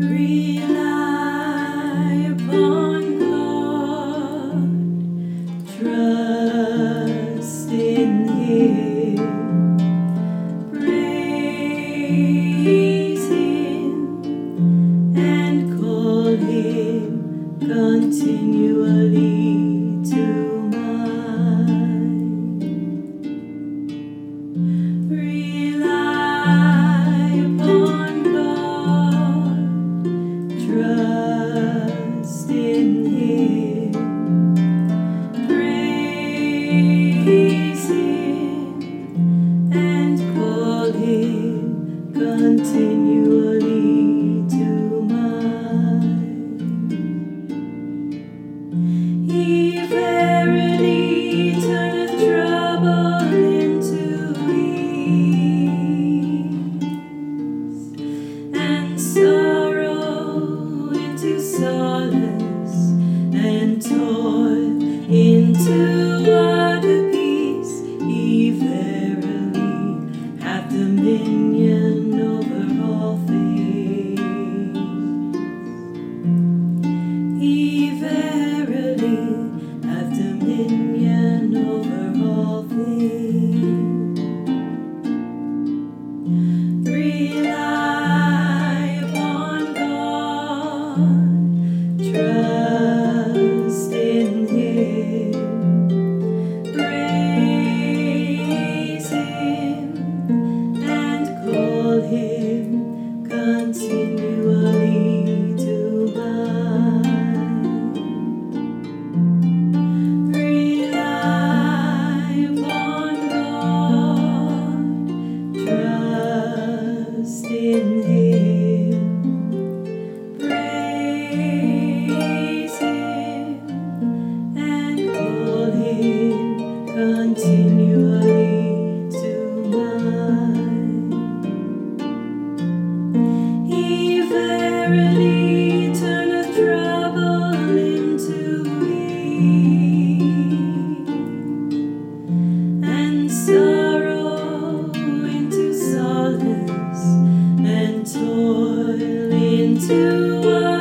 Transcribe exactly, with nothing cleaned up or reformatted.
Rely upon God, trust in Him, praise Him, and call Him continually to mind. Rely upon God, trust in Him, praise Him, and call Him continually to mind. He verily turneth trouble into ease, and sorrow into solace, and toil into utter peace. He verily hath dominion over all things. He verily hath dominion over all things. Rely upon God, trust in Him, praise Him, and call Him continually to mind. Rely upon God, trust in Him, praise Him, and call Him continually to mind. He verily turneth trouble into ease, and sorrow into solace, and toil into